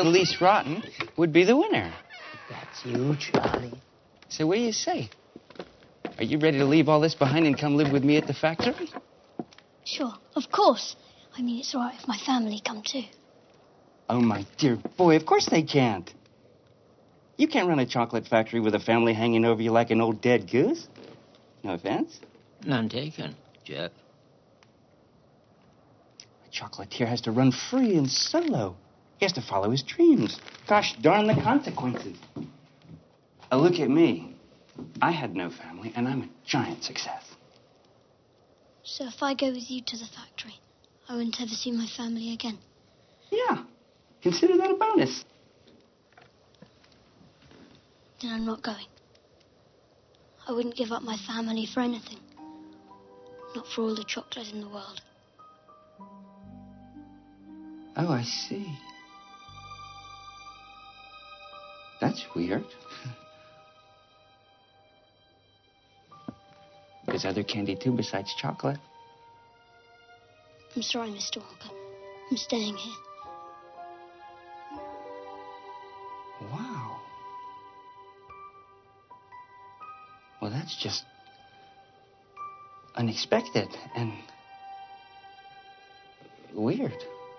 the least rotten would be the winner. That's you, Charlie. So what do you say? Are you ready to leave all this behind and come live with me at the factory? Sure, of course. I mean, it's all right if my family come too. Oh, my dear boy, of course they can't. You can't run a chocolate factory with a family hanging over you like an old dead goose. No offense. None taken, Jeff. A chocolatier has to run free and solo. He has to follow his dreams. Gosh darn the consequences. Look at me. I had no family, and I'm a giant success. So if I go with you to the factory, I won't ever see my family again? Yeah. Consider that a bonus. Then I'm not going. I wouldn't give up my family for anything. Not for all the chocolate in the world. Oh, I see. That's weird. There's other candy, too, besides chocolate. I'm sorry, Mr. Wonka. I'm staying here. Wow. Well, that's just unexpected and weird.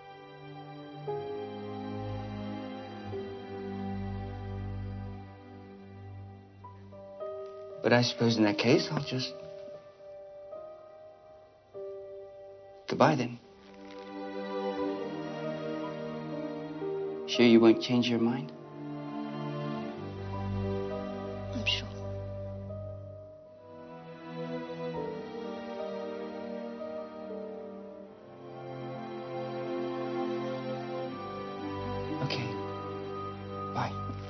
But I suppose in that case, I'll just... Goodbye, then. Sure you won't change your mind? I'm sure. Okay. Bye.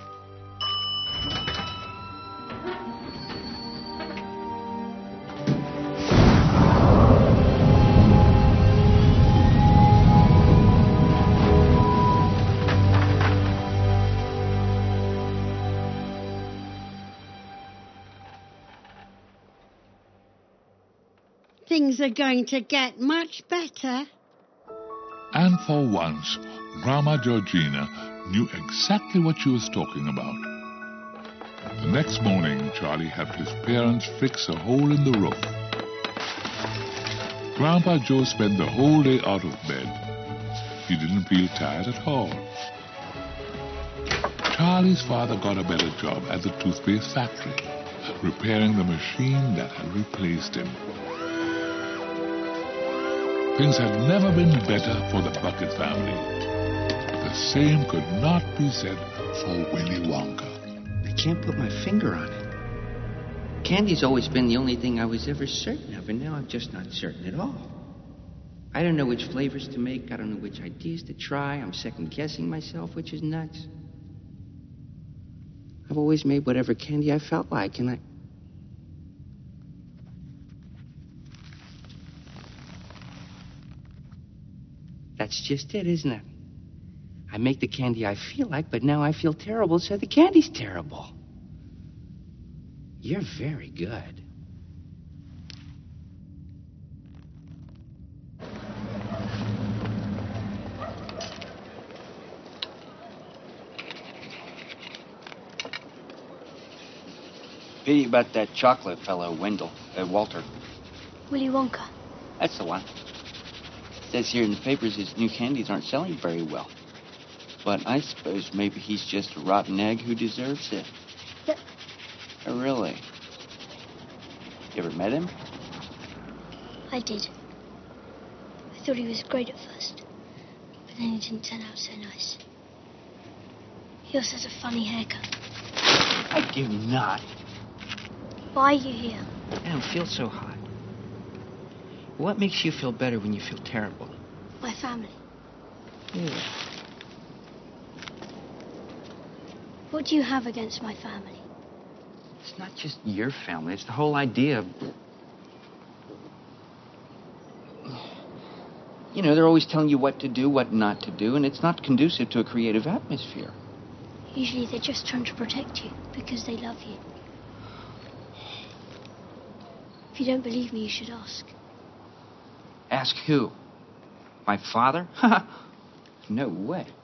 Things are going to get much better. And for once, Grandma Georgina knew exactly what she was talking about. The next morning, Charlie helped his parents fix a hole in the roof. Grandpa Joe spent the whole day out of bed. He didn't feel tired at all. Charlie's father got a better job at the toothpaste factory, repairing the machine that had replaced him. Things had never been better for the Bucket family. The same could not be said for Willy Wonka. I can't put my finger on it. Candy's always been the only thing I was ever certain of, and now I'm just not certain at all. I don't know which flavors to make. I don't know which ideas to try. I'm second-guessing myself, which is nuts. I've always made whatever candy I felt like, and That's just it, isn't it? I make the candy I feel like, but now I feel terrible, so the candy's terrible. You're very good. Pity about that chocolate fellow, Walter. Willy Wonka. That's the one. Says here in the papers his new candies aren't selling very well. But I suppose maybe he's just a rotten egg who deserves it. Oh, really? You ever met him? I did. I thought he was great at first. But then he didn't turn out so nice. He also has a funny haircut. I do not. Why are you here? I don't feel so hot. What makes you feel better when you feel terrible? My family. Yeah. What do you have against my family? It's not just your family. It's the whole idea of... You know, they're always telling you what to do, what not to do, and it's not conducive to a creative atmosphere. Usually they're just trying to protect you because they love you. If you don't believe me, you should ask. Ask who? My father? No way.